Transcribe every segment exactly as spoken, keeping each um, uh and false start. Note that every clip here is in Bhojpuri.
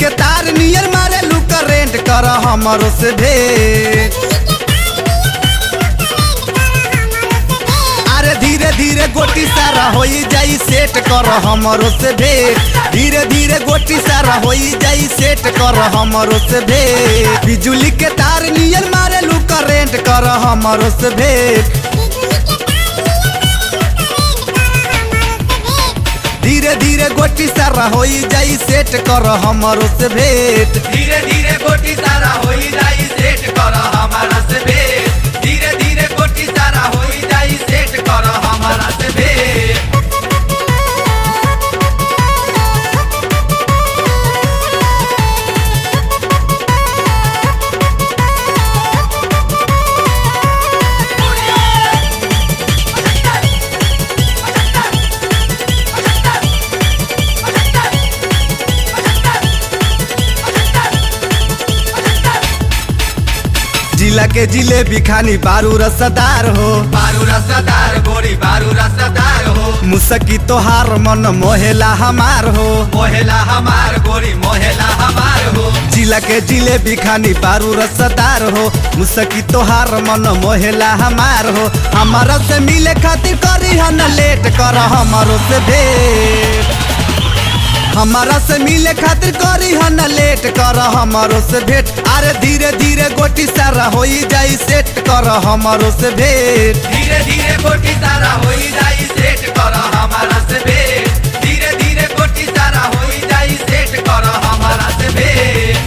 के तार नियर मारे लू करेंट कर हमरो से भेंट। अरे धीरे धीरे गोटी सारा होई जाई सेट कर हमरो से भेंट। धीरे धीरे गोटी सारा होई जाई सेट कर हमरो से भेंट। बिजुली के तार नियर मारे लू करेंट कर हमरो से भेंट। धीरे धीरे गोटी सारा होई जाई सेट कर हमरो से भेंट। धीरे धीरे गोटी सारा होई जाई सेट कर हमारा से भेंट। धीरे धीरे गोटी सारा होई जाई सेट कर हमारा से भेंट। जिला के जिलेबी खानी बारू रसदार हो। बारू रसदार गोरी बारू रसदार हो। मुसकी तोहार मन मोहेला हमार हो। मोहेला हमार गोरी मोहेला हमार हो। जिला के जिलेबी खानी बारू रसदार हो। मुसकी तोहार मन मोहेला हमार हो। हमारा से मिले खातिर करी हन लेट कर हमरो से भेंट। हमारा से मिले खातिर करी हन लेट कर हमरो से भेंट। अरे धीरे धीरे गोटी सारा होई जाई सेट कर हमरो से भेंट। धीरे धीरे गोटी सारा होई जाई सेट कर हमारा से भेंट। धीरे धीरे गोटी सारा होई जाई सेट कर हमारा से भेंट।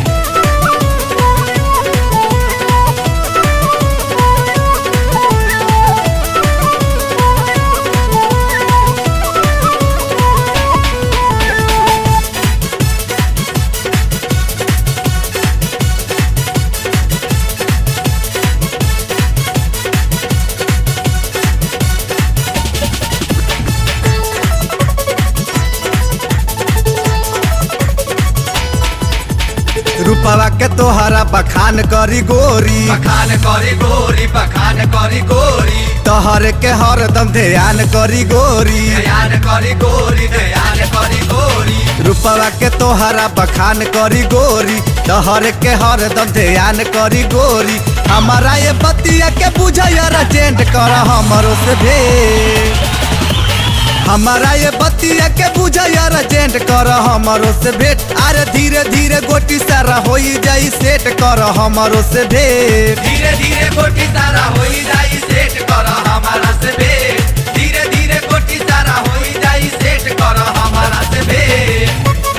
रूपवा के तोहरा बखान करी गोरी। बखान करी गोरी बखान करी गोरी। तोहर के हरदम ध्यान करी गोरी। ध्यान करी गोरी ध्यान करी गोरी। रूपवा के तोहरा बखान करी गोरी। तोहर के हरदम ध्यान करी गोरी। हमारा ये बतिया के बुझाया रजेंट कर हमरो से भेंट। हमारा ये बतिया के बुझाया रजेंट कर हमरो से भेंट। अरे धीरे धीरे गोटी सारा होई जाई सेट कर हमरो से भेंट। धीरे धीरे गोटी सारा होई जाई सेट कर हमारा से भेंट। धीरे धीरे गोटी सारा होई जाई सेट कर हमारा से भेंट।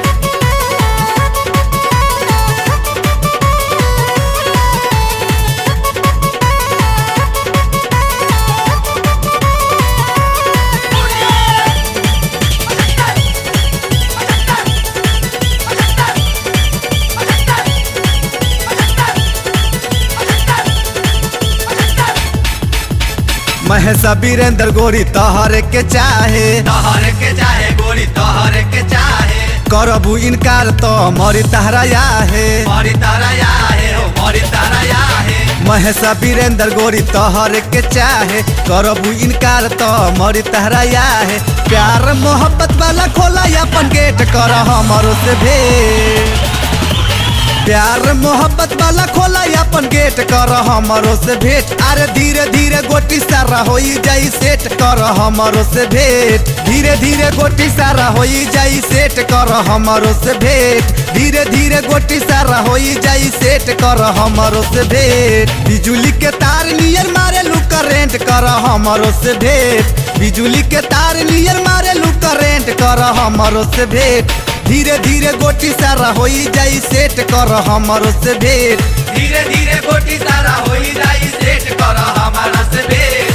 महेश वीरेंद्र गोरी तोहरे के चाहे। तोहरे के चाहे गोरी तोहरे के चाहे। करबू इनकार तो मरी तहरा है। मरी तारा या है हो मरी तारा या है। महेश वीरेंद्र गोरी तोहरे के चाहे। करबू इनकार तो मरी तहरा है। प्यार मोहब्बत वाला खोला अपन गेट कर हमरो से भेंट। प्यार मोहब्बत वाला खोला अपन गेट कर हमरो से भेंट। अरे धीरे धीरे गोटी सारा होई जाई सेट कर हमरो से भेंट। धीरे धीरे गोटी सारा होई जाई सेट कर हमरो से भेंट। धीरे धीरे गोटी सारा होई जाई सेट कर हमरो से भेंट। बिजुली के तार नियर मारे लू करेंट कर हमरो से भेंट। बिजुली के तार नियर मारे लू करेंट कर हमरो से भेंट। धीरे धीरे गोटी सारा होई जाई सेट कर हमरो से भेंट। धीरे धीरे गोटी सारा होई जाई सेट कर हमारा से भेंट।